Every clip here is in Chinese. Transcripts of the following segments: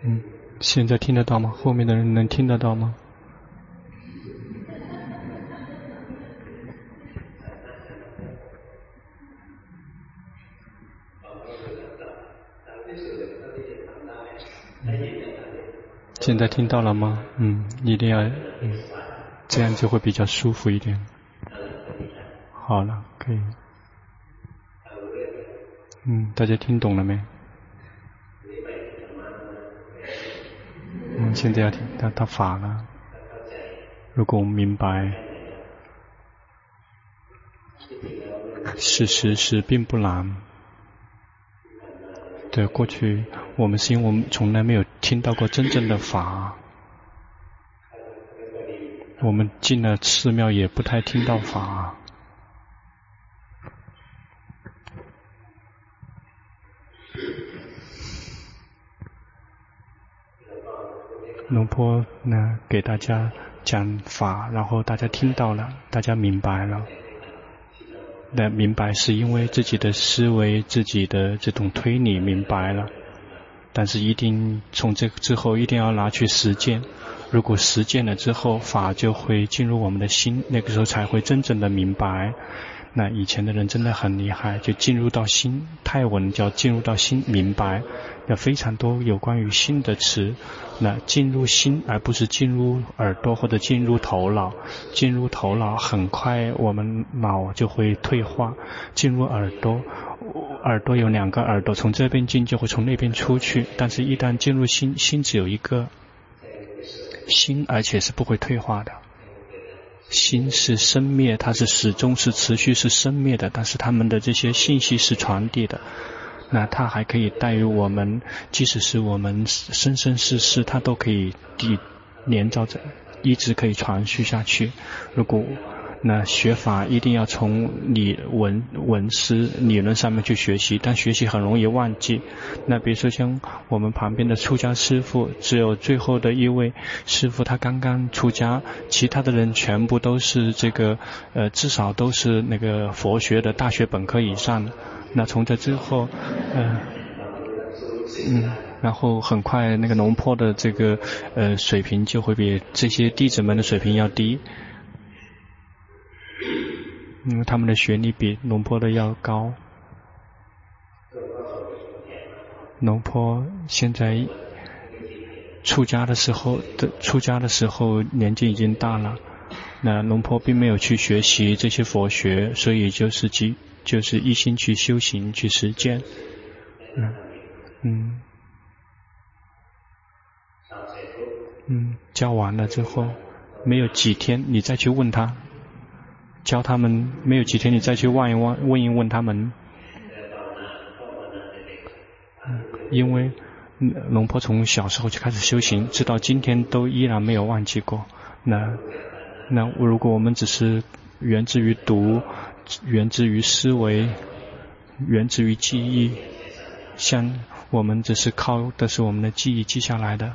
现在听得到吗？后面的人能听得到吗？现在听到了吗？一定要，这样就会比较舒服一点。好了，可以。大家听懂了没？现在要听他法了。如果我们明白，事实是并不难。对，过去我们是因为我们从来没有听到过真正的法，我们进了寺庙也不太听到法。龙坡呢给大家讲法，然后大家听到了，大家明白了。那明白是因为自己的思维、自己的这种推理明白了，但是一定从这个之后一定要拿去实践。如果实践了之后，法就会进入我们的心，那个时候才会真正的明白。那以前的人真的很厉害，就进入到心，泰文叫进入到心明白，有非常多有关于心的词。那进入心而不是进入耳朵或者进入头脑，进入头脑很快我们脑就会退化，进入耳朵，耳朵有两个耳朵，从这边进就会从那边出去，但是一旦进入心，心只有一个心，而且是不会退化的。心是生灭，它是始终是持续是生灭的，但是它们的这些信息是传递的。那它还可以带入我们，即使是我们生生世世，它都可以连着着，一直可以传续下去。如果那学法一定要从文思理论上面去学习，但学习很容易忘记。那比如说像我们旁边的出家师父，只有最后的一位师父他刚刚出家，其他的人全部都是这个至少都是那个佛学的大学本科以上的。那从这之后然后很快那个龙坡的这个水平就会比这些弟子们的水平要低，因为他们的学历比龙坡的要高。龙坡现在出家的时候年纪已经大了，那龙坡并没有去学习这些佛学，所以就是一心去修行去实践。教完了之后没有几天你再去问他，教他们没有几天你再去问一问他们，因为龙坡从小时候就开始修行，直到今天都依然没有忘记过。那如果我们只是源自于读，源自于思维，源自于记忆，像我们只是靠的是我们的记忆记下来的，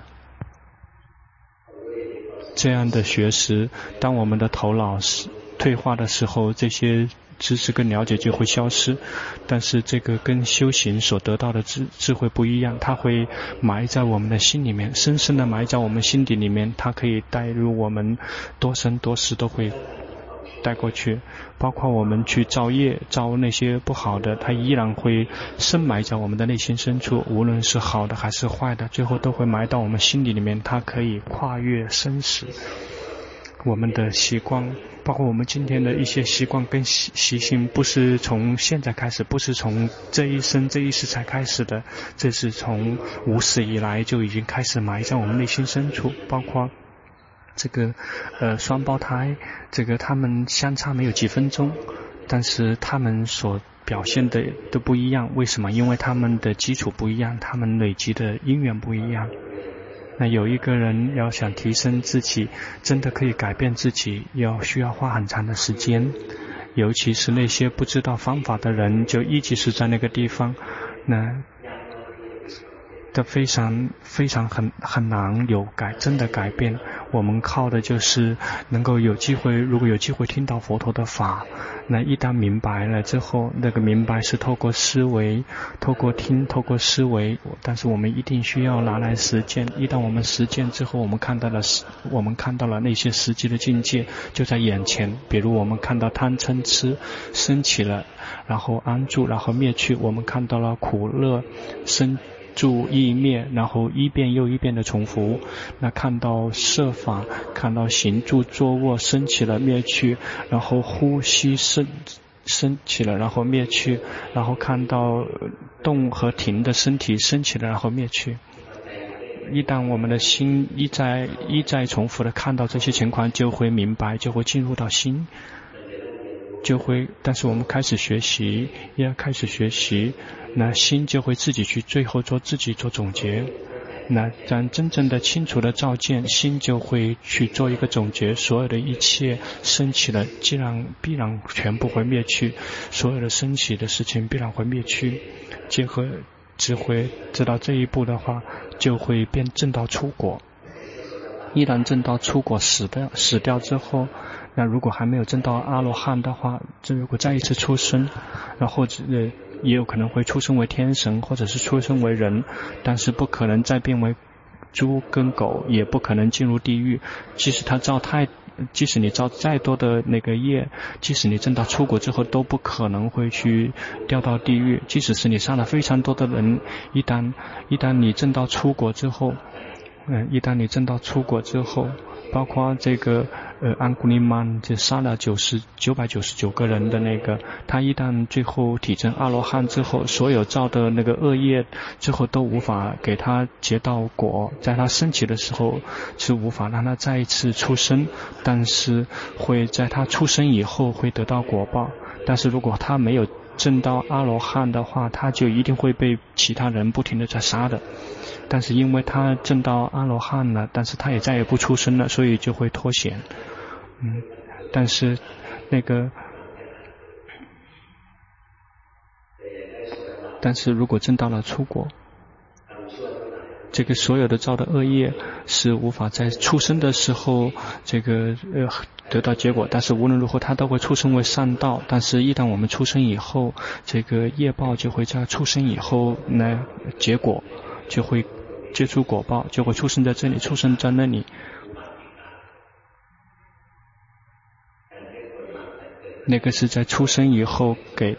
这样的学识，当我们的头脑退化的时候，这些知识跟了解就会消失。但是这个跟修行所得到的智慧不一样，它会埋在我们的心里面，深深的埋在我们心底里面，它可以带入我们多生多世都会带过去，包括我们去造业造那些不好的，它依然会深埋在我们的内心深处，无论是好的还是坏的，最后都会埋到我们心底里面，它可以跨越生死。我们的习惯，包括我们今天的一些习惯跟习性，不是从现在开始，不是从这一生这一世才开始的，这是从无始以来就已经开始埋在我们内心深处。包括这个双胞胎，这个他们相差没有几分钟，但是他们所表现的都不一样。为什么？因为他们的基础不一样，他们累积的因缘不一样。那有一个人要想提升自己，真的可以改变自己，需要花很长的时间，尤其是那些不知道方法的人，就一直是在那个地方，那非常很难有真的改变。 我们靠的就是能够有机会，如果有机会听到佛陀的法，那一旦明白了之后，那个明白是透过思维，透过听，透过思维，但是我们一定需要拿来实践。一旦我们实践之后，我们看到了那些实际的境界就在眼前。比如我们看到贪嗔痴升起了，然后安住，然后灭去，我们看到了苦乐生住意灭，然后一遍又一遍的重复。那看到色法，看到行住坐卧升起了灭去，然后呼吸升起了然后灭去，然后看到动和停的身体升起了然后灭去。一旦我们的心一再重复的看到这些情况，就会明白，就会进入到心，就会，但是我们开始学习，那心就会自己去最后自己做总结。那当真正的清楚的照见，心就会去做一个总结，所有的一切升起了必然全部会灭去，所有的升起的事情必然会灭去。结合智慧知道这一步的话，就会变证到出果。一旦证到出果死掉之后，那如果还没有证到阿罗汉的话，这如果再一次出生，然后也有可能会出生为天神，或者是出生为人，但是不可能再变为猪跟狗，也不可能进入地狱。即使你造再多的那个业，即使你证到出果之后，都不可能会去掉到地狱。即使是你杀了非常多的人，一旦你证到出果之后，包括这个安古利曼就杀了999个人的那个，他一旦最后体证阿罗汉之后，所有造的那个恶业之后都无法给他结到果，在他升起的时候是无法让他再一次出生，但是会在他出生以后会得到果报。但是如果他没有证到阿罗汉的话，他就一定会被其他人不停地在杀的。但是因为他证到阿罗汉了，但是他也再也不出生了，所以就会脱险。但是如果证到了出果，这个所有的造的恶业是无法在出生的时候得到结果，但是无论如何他都会出生为善道。但是一旦我们出生以后，这个业报就会在出生以后呢，结果就会接触果报，就会出生在这里，出生在那里。那个是在出生以后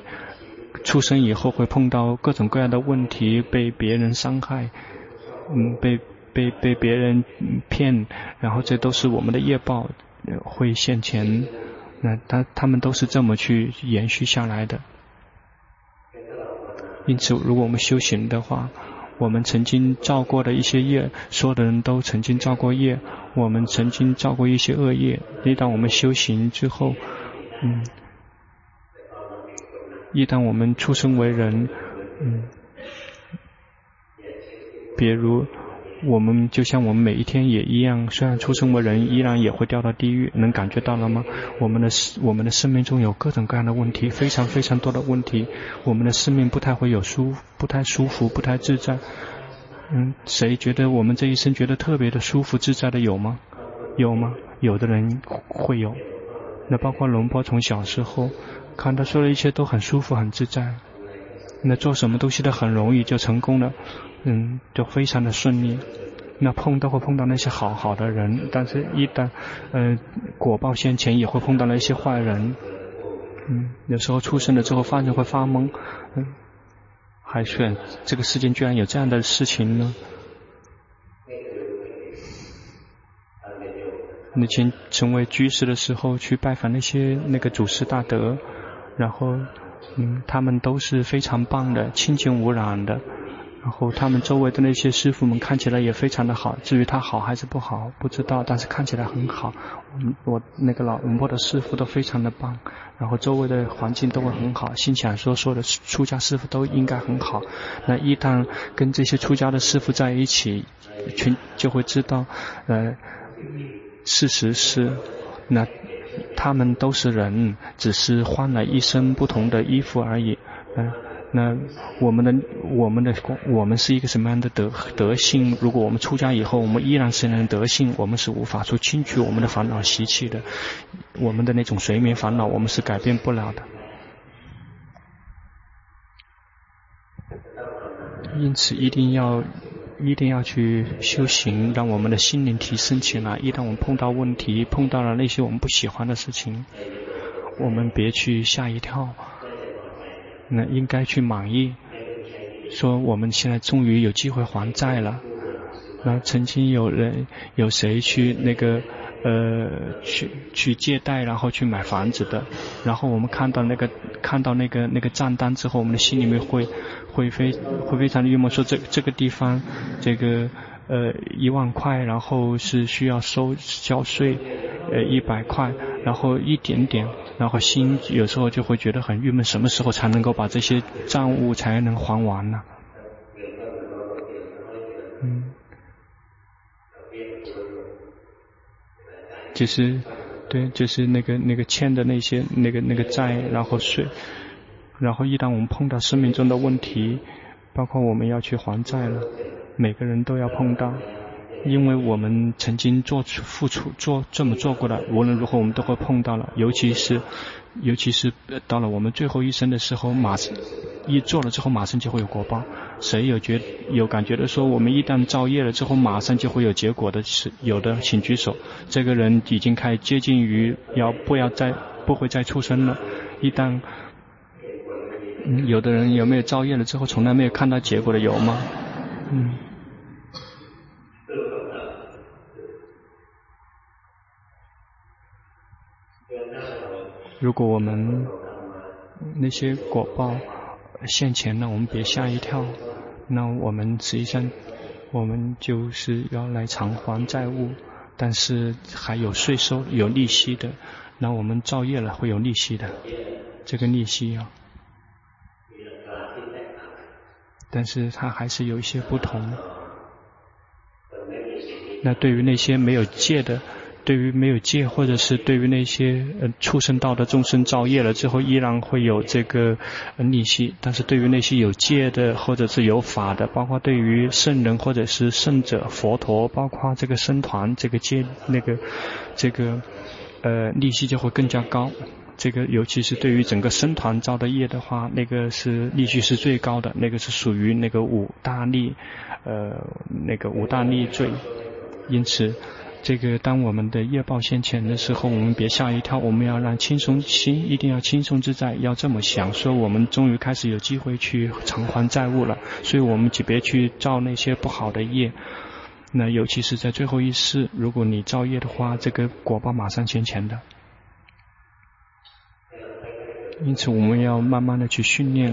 会碰到各种各样的问题，被别人伤害，被别人骗，然后这都是我们的业报会现前。那他们都是这么去延续下来的。因此如果我们修行的话，我们曾经造过的一些业，所有的人都曾经造过业，我们曾经造过一些恶业。一旦我们修行之后，一旦我们出生为人，比如我们就像我们每一天也一样，虽然出生为人，依然也会掉到地狱，能感觉到了吗？我们的生命中有各种各样的问题，非常非常多的问题，我们的生命不太舒服，不太自在。谁觉得我们这一生觉得特别的舒服自在的有吗？有吗？有的人会有。那包括龙波从小时候看他说的一切都很舒服很自在，那做什么东西都很容易就成功了，就非常的顺利。那都会碰到那些好的人，但是一旦果报现前也会碰到那些坏人。有时候出生了之后发现会发懵，还选这个世界居然有这样的事情呢。以前成为居士的时候去拜访那个祖师大德，然后他们都是非常棒的，清净无染的，然后他们周围的那些师父们看起来也非常的好，至于他好还是不好不知道，但是看起来很好。我那个老龙波的师父都非常的棒，然后周围的环境都会很好，心想说所有的出家师父都应该很好。那一旦跟这些出家的师父在一起，就会知道事实是那他们都是人，只是换了一身不同的衣服而已。 那我们是一个什么样的德性？如果我们出家以后，我们依然是那样的德性，我们是无法去清除我们的烦恼习气的。我们的那种随眠烦恼，我们是改变不了的。因此，一定要去修行，让我们的心灵提升起来。一旦我们碰到问题，碰到了那些我们不喜欢的事情，我们别去吓一跳，那应该去满意，说我们现在终于有机会还债了。然后曾经有谁去那个去借贷，然后去买房子的，然后我们看到那个账单之后，我们的心里面会非常的郁闷，说这个地方这个1万块，然后是需要交税100块，然后一点点，然后心有时候就会觉得很郁闷，什么时候才能够把这些账务才能还完呢？就是那个欠的那些那个债，然后一旦我们碰到生命中的问题，包括我们要去还债了，每个人都要碰到，因为我们曾经付出这么做过的，无论如何我们都会碰到了，尤其是到了我们最后一生的时候，一做了之后马上就会有果报。谁有感觉的说，我们一旦造业了之后马上就会有结果的，有的请举手。这个人已经开始接近于不会再出生了。一旦有的人有没有造业了之后从来没有看到结果的，有吗？如果我们那些果报现前了，我们别吓一跳，那我们实际上我们就是要来偿还债务，但是还有税收有利息的，那我们造业了会有利息的，这个利息但是它还是有一些不同。那对于那些没有戒或者是对于那些畜生道的众生造业了之后依然会有这个利息，但是对于那些有戒的或者是有法的，包括对于圣人或者是圣者佛陀，包括这个僧团这个戒利息就会更加高。这个尤其是对于整个僧团造的业的话，那个是利息是最高的，那个是属于那个五大利罪。因此这个当我们的业报现前的时候，我们别吓一跳，我们要让轻松心，一定要轻松自在，要这么想，说我们终于开始有机会去偿还债务了，所以我们就别去造那些不好的业。那尤其是在最后一世，如果你造业的话，这个果报马上现前的。因此我们要慢慢的去训练，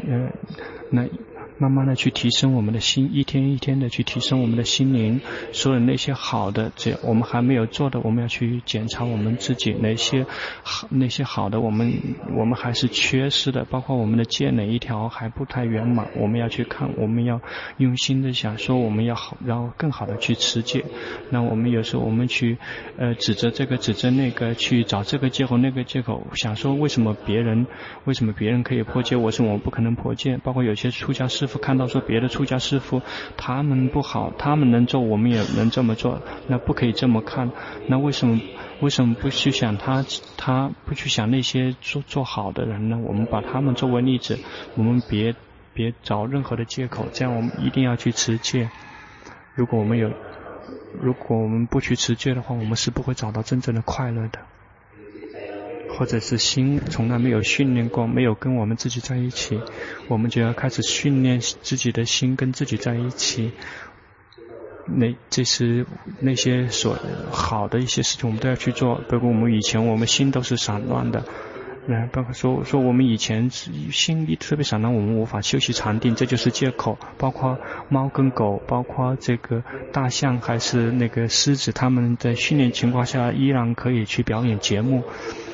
慢慢的去提升我们的心，一天一天的去提升我们的心灵。所有那些好的，我们还没有做的，我们要去检查我们自己，那些好的我们还是缺失的，包括我们的戒哪一条还不太圆满，我们要去看，我们要用心的想说我们要更好的去持戒。那我们有时候我们去指责这个指责那个，去找这个借口那个借口，想说为什么别人可以破戒，为什么我不可能破戒。包括有些出家师父看到说别的出家师父他们不好，他们能做我们也能这么做，那不可以这么看。那为什么不去想他不去想那些做好的人呢？我们把他们作为例子，我们别找任何的借口，这样我们一定要去持戒。如果我们不去持戒的话，我们是不会找到真正的快乐的。或者是心从来没有训练过，没有跟我们自己在一起，我们就要开始训练自己的心跟自己在一起。这是那些所好的一些事情我们都要去做。包括我们以前我们心都是散乱的，包括说我们以前心里特别散乱，我们无法休息禅定，这就是借口。包括猫跟狗，包括这个大象还是那个狮子，他们在训练情况下依然可以去表演节目。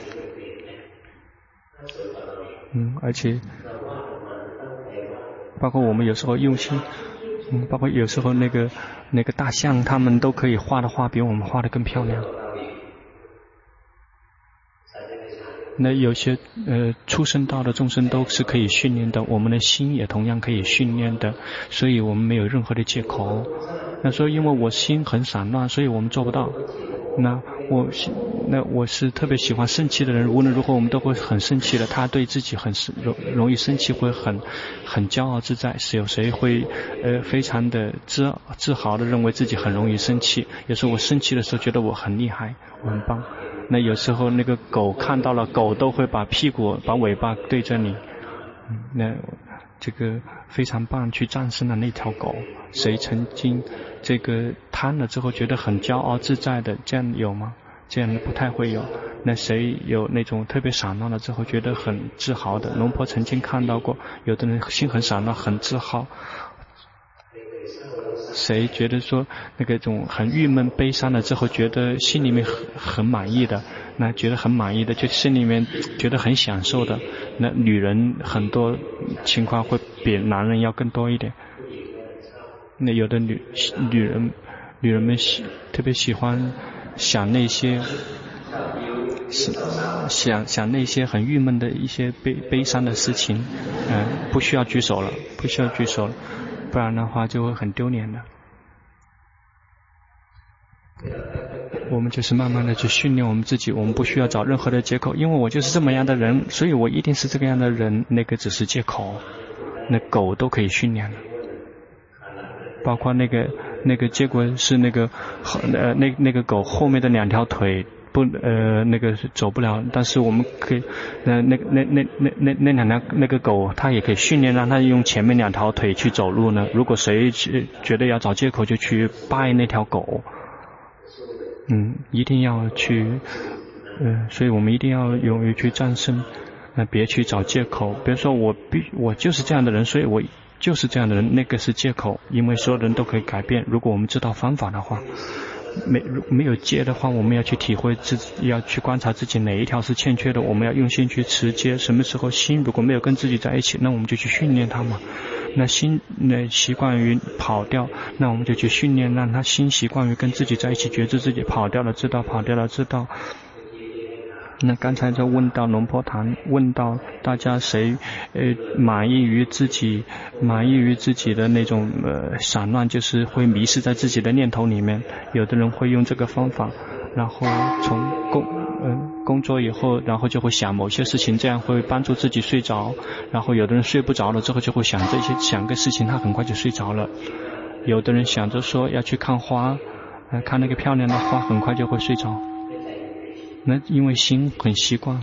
而且包括我们有时候用心，包括有时候那个大象他们都可以画的画比我们画的更漂亮。 那有些出生道的众生都是可以训练的，我们的心也同样可以训练的，所以我们没有任何的借口。那说因为我心很散乱，所以我们做不到。那我是特别喜欢生气的人，无论如何我们都会很生气的。他对自己很容易生气，会很骄傲自在。是有谁会非常的自豪的认为自己很容易生气？有时候我生气的时候觉得我很厉害，我很棒。那有时候那个狗看到了，狗都会把尾巴对着你。那这个非常棒，去战胜了那条狗。谁曾经这个贪了之后觉得很骄傲自在的，这样有吗？这样不太会有。那谁有那种特别散乱了之后觉得很自豪的？龙婆曾经看到过，有的人心很散乱，很自豪。谁觉得说那个种很郁闷悲伤了之后觉得心里面很满意的？那觉得很满意的就心里面觉得很享受的。那女人很多情况会比男人要更多一点。那有的女人们特别喜欢想那些想那些很郁闷的一些悲伤的事情。不需要举手了，不然的话就会很丢脸的。我们就是慢慢的去训练我们自己，我们不需要找任何的借口，因为我就是这么样的人，所以我一定是这个样的人，那个只是借口。那狗都可以训练了，包括那个结果是那个狗后面的两条腿那个走不了，但是我们可以那两条那个狗它也可以训练让它用前面两条腿去走路呢。如果谁觉得要找借口就去掰那条狗。一定要去所以我们一定要勇于去战胜，别去找借口。比如说我就是这样的人，所以我就是这样的人，那个是借口，因为所有人都可以改变。如果我们知道方法的话，没有戒的话，我们要去体会自己，要去观察自己哪一条是欠缺的，我们要用心去持戒。什么时候心如果没有跟自己在一起，那我们就去训练它嘛。那心习惯于跑掉，那我们就去训练，让他心习惯于跟自己在一起，觉知自己跑掉了知道，跑掉了知道。那刚才就问到龙婆谈，问到大家谁满意于自己的那种散乱，就是会迷失在自己的念头里面。有的人会用这个方法，然后从工作以后，然后就会想某些事情，这样会帮助自己睡着。然后有的人睡不着了之后就会想个事情，他很快就睡着了。有的人想着说要去看花，看那个漂亮的花，很快就会睡着。那因为心很习惯，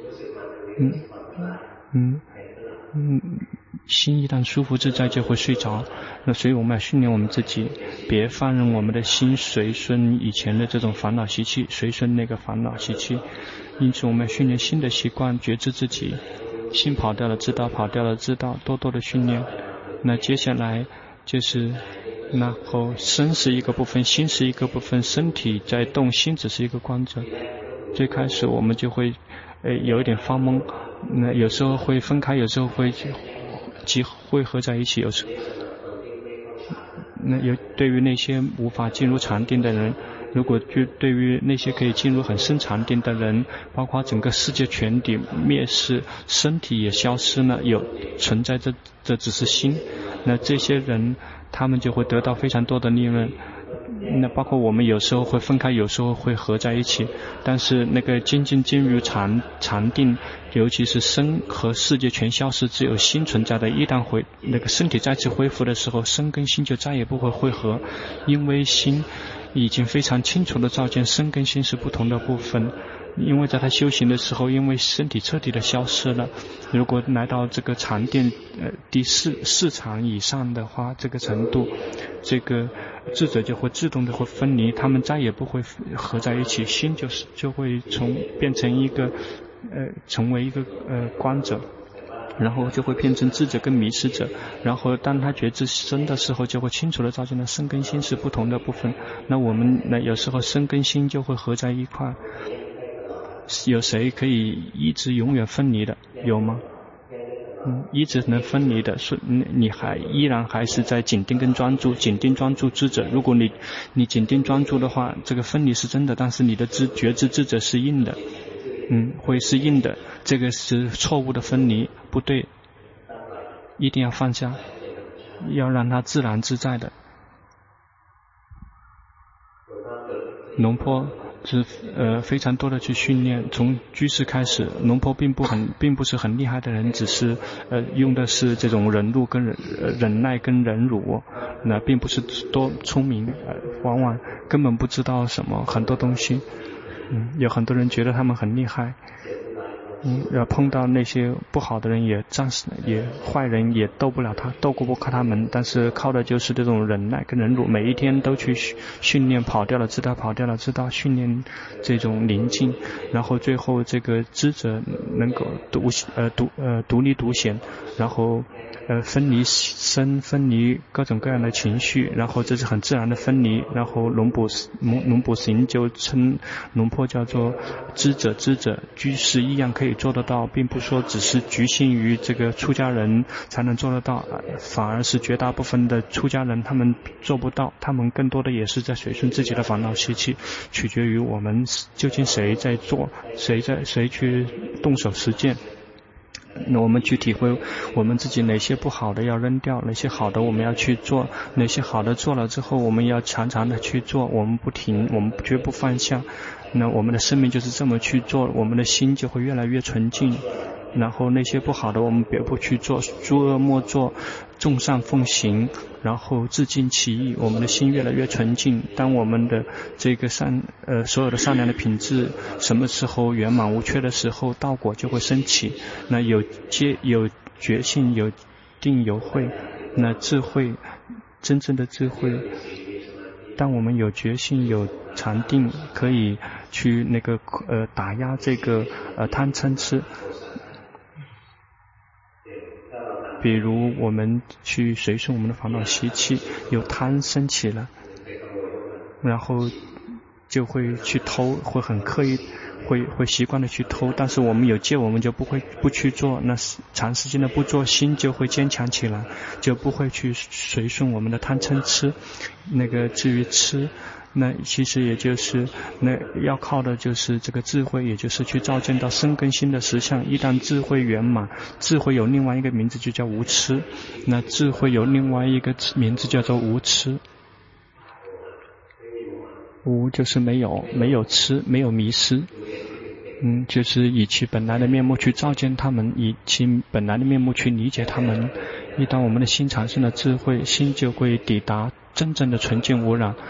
心一旦舒服自在就会睡着。那所以我们要训练我们自己，别放任我们的心随顺以前的这种烦恼习气，随顺那个烦恼习气。因此我们要训练新的习惯，觉知自己心跑掉了知道，跑掉了知道，多多的训练。那接下来就是然后身是一个部分，心是一个部分，身体在动，心只是一个观者。最开始我们就会有一点发懵，那有时候会分开，有时候会汇合在一起。有时候那对于那些无法进入禅定的人，如果对于那些可以进入很深禅定的人，包括整个世界全体灭世，身体也消失了，有存在这只是心，那这些人他们就会得到非常多的利润。那包括我们有时候会分开，有时候会合在一起，但是那个进入禅定，尤其是身和世界全消失，只有心存在的，一旦那个身体再次恢复的时候，身跟心就再也不会汇合，因为心已经非常清楚地照见身跟心是不同的部分。因为在他修行的时候，因为身体彻底的消失了，如果来到这个禅定第四禅以上的话，这个程度，这个智者就会自动的会分离，他们再也不会合在一起，心就会变成一个成为一个观者，然后就会变成智者跟迷失者。然后当他觉知身的时候，就会清楚的照见了身跟心是不同的部分。那我们有时候身跟心就会合在一块。有谁可以一直永远分离的？有吗？一直能分离的，你依然还是在紧盯跟专注，紧盯专注智者。如果你紧盯专注的话，这个分离是真的，但是你的觉知智者是硬的。 会是硬的，这个是错误的分离，不对，一定要放下，要让它自然自在的。龙坡是非常多的去训练，从居士开始，龙坡并不是很厉害的人，只是用的是这种忍辱跟忍耐跟忍辱，那并不是多聪明，往往根本不知道什么很多东西。有很多人觉得他们很厉害，要碰到那些不好的人也坏人也斗不过他们，但是靠的就是这种忍耐跟忍辱，每一天都去训练，跑掉了知道，训练这种宁静，然后最后这个知者能够独立独显，然后分离身，分离各种各样的情绪，然后这是很自然的分离，然后龙普行就称龙坡叫做知者，居士一样可以做得到，并不说只是局限于这个出家人才能做得到，反而是绝大部分的出家人他们做不到，他们更多的也是在随顺自己的烦恼习气，取决于我们究竟谁在做，谁去动手实践。那我们去体会我们自己哪些不好的要扔掉，哪些好的我们要去做，哪些好的做了之后我们要常常的去做，我们不停，我们绝不放下。那我们的生命就是这么去做，我们的心就会越来越纯净。然后那些不好的我们别不去做，诸恶莫作，众善奉行，然后自净其意，我们的心越来越纯净。当我们的这个所有的善良的品质什么时候圆满无缺的时候，道果就会升起。那有觉性，有定有慧，那智慧，真正的智慧，当我们有觉性有禅定，可以去打压这个贪嗔痴。比如我们去随顺我们的烦恼习气，有贪升起了，然后就会去偷，会很刻意，会习惯的去偷，但是我们有戒，我们就不去做，那长时间的不做，心就会坚强起来，就不会去随顺我们的贪嗔痴。至于痴，那其实也就是要靠的就是这个智慧，也就是去照见到生根心的实相。一旦智慧圆满，智慧有另外一个名字就叫无痴，那智慧有另外一个名字叫做无痴。无就是没有痴，没有迷失，就是以其本来的面目去照见他们，以其本来的面目去理解他们。一旦我们的心产生了智慧，心就会抵达真正的纯净无染。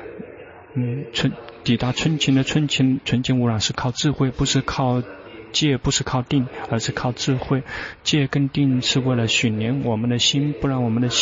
抵达纯净无染是靠智慧，不是靠戒，不是靠定，而是靠智慧。戒跟定是为了训练我们的心，不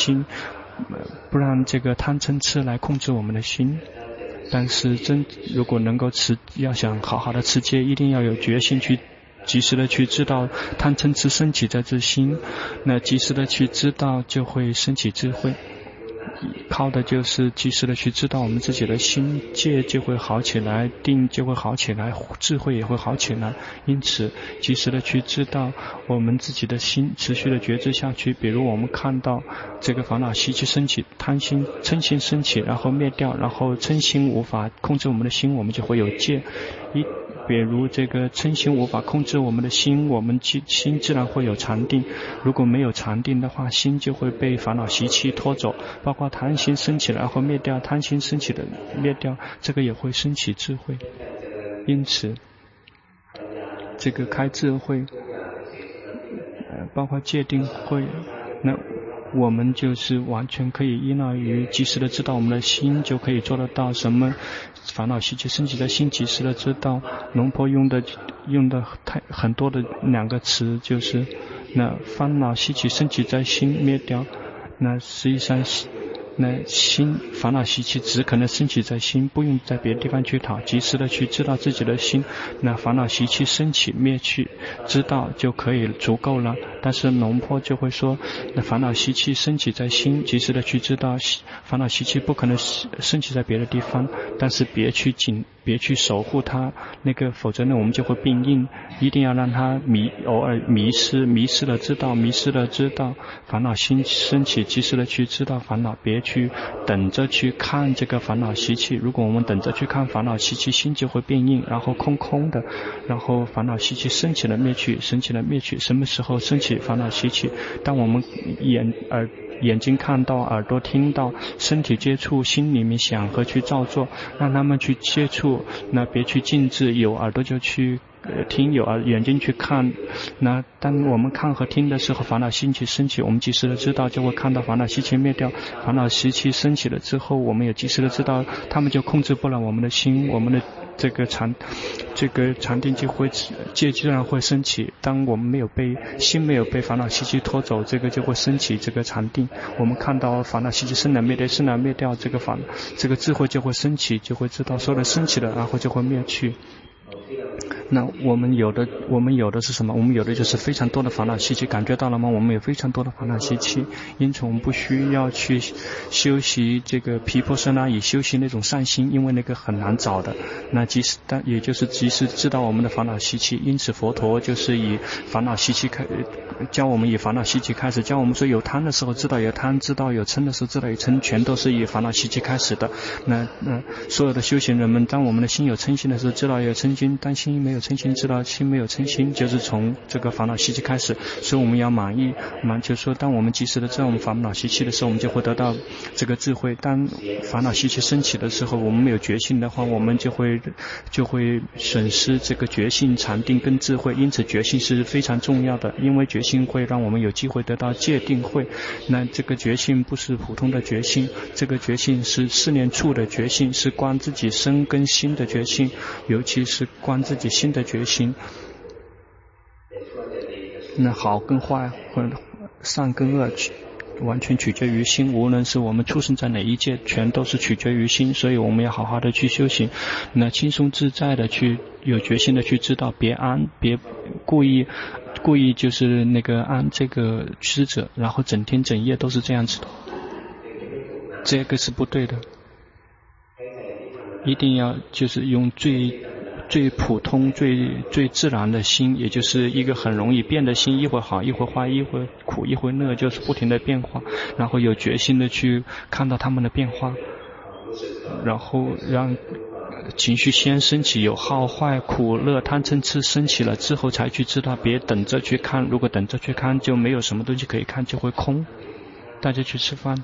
让这个贪嗔痴来控制我们的心。但是如果能够要想好好的持戒，一定要有决心去及时的去知道贪嗔痴升起在自心，那及时的去知道就会升起智慧。靠的就是及时的去知道我们自己的心，戒就会好起来，定就会好起来，智慧也会好起来。因此及时的去知道我们自己的心，持续的觉知下去。比如我们看到这个烦恼习气升起，贪心嗔心升起，然后灭掉，然后嗔心无法控制我们的心，我们就会有戒。比如这个嗔心无法控制我们的心，我们心自然会有禅定。如果没有禅定的话，心就会被烦恼习气拖走，包括贪心升起然后灭掉，贪心升起的灭掉，这个也会升起智慧。因此这个开智慧包括戒定慧，那我们就是完全可以依赖于及时的知道我们的心，就可以做得到。什么烦恼习气升起在心，及时的知道。龙婆用的很多的两个词，就是那烦恼习气升起在心灭掉，那实际上那心烦恼习气只可能升起在心，不用在别的地方去讨，及时的去知道自己的心，那烦恼习气升起灭去知道就可以足够了。但是龙婆就会说，那烦恼习气升起在心，及时的去知道烦恼习气不可能升起在别的地方，但是别去守护它，否则呢我们就会病硬。一定要让它偶尔迷失了知道，烦恼心升起，及时的去知道烦恼，别别去等着去看这个烦恼习气。如果我们等着去看烦恼习气，心就会变硬，然后空空的，然后烦恼习气升起了灭去，升起了灭去。什么时候升起烦恼习气？当我们眼睛看到，耳朵听到，身体接触，心里面想和去照做，让他们去接触，那别去禁止，有耳朵就去听，有眼睛去看。那当我们看和听的时候，烦恼习气升起，我们及时的知道，就会看到烦恼习气灭掉。烦恼习气升起了之后，我们也及时的知道，他们就控制不了我们的心，我们的这个禅定就会自然会升起。当我们心没有被烦恼习气拖走，这个就会升起这个禅定。我们看到烦恼习气生了灭掉，生了灭掉，这个智慧就会升起，就会知道所有的升起了，然后就会灭去。那我们有的是什么？我们有的就是非常多的烦恼习气，感觉到了吗？我们有非常多的烦恼习气，因此我们不需要去修习这个毗婆舍那以修习那种善心，因为那个很难找的。那也就是及时知道我们的烦恼习气，因此佛陀就是以烦恼习气教我们以烦恼习气开始，教我们说有贪的时候知道有贪，知道有嗔的时候知道有嗔，全都是以烦恼习气开始的。那所有的修行人们，当我们的心有嗔心的时候，知道有嗔心；当心没有嗔心，知道心没有嗔心，就是从这个烦恼习气开始。所以我们要就是说，当我们及时的知道我们烦恼习气的时候，我们就会得到这个智慧。当烦恼习气升起的时候，我们没有觉性的话，我们就会损失这个觉性、禅定跟智慧。因此觉性是非常重要的，因为觉性会让我们有机会得到戒定慧。那这个觉性不是普通的觉性，这个觉性是四念处的觉性，是观自己身跟心的觉性，尤其是观自己心的觉性。那好跟坏，善跟恶，完全取决于心。无论是我们出生在哪一界，全都是取决于心。所以我们要好好的去修行，那轻松自在的去有决心的去知道，别故意就是那个安这个施者，然后整天整夜都是这样子的，这个是不对的。一定要就是用最普通最自然的心，也就是一个很容易变的心，一会好一会坏，一会苦一会乐，就是不停的变化，然后有决心的去看到他们的变化，然后让情绪先升起，有好坏苦乐贪嗔痴升起了之后才去知道，别等着去看，如果等着去看就没有什么东西可以看，就会空。大家去吃饭。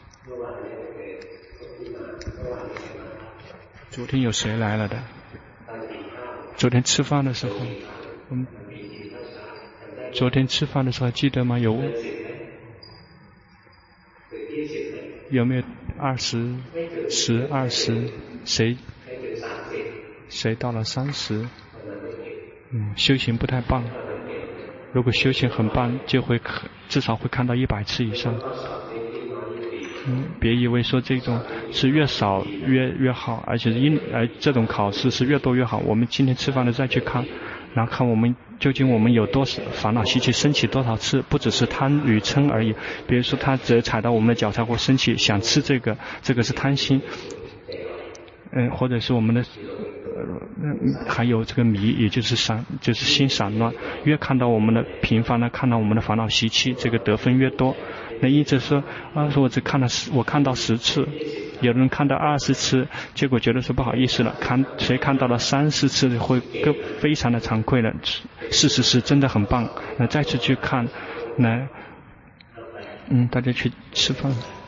昨天有谁来了的？昨天吃饭的时候，昨天吃饭的时候还记得吗？有没有20、10、20？谁到了30？修行不太棒。如果修行很棒，就会至少会看到100次以上。别以为说这种是越少越好，而且这种考试是越多越好。我们今天吃饭了再去看，然后看我们究竟我们有多少烦恼习气升起多少次，不只是贪与嗔而已。比如说他只踩到我们的脚才会生气，想吃这个是贪心。或者是我们的还有这个迷，也就是心散乱。越看到我们的频繁的看到我们的烦恼习气，这个得分越多。那一直说说我看到10次，有人看到20次，结果觉得说不好意思了，谁看到了30次会非常的惭愧了。事实是真的很棒。那再次去看，大家去吃饭。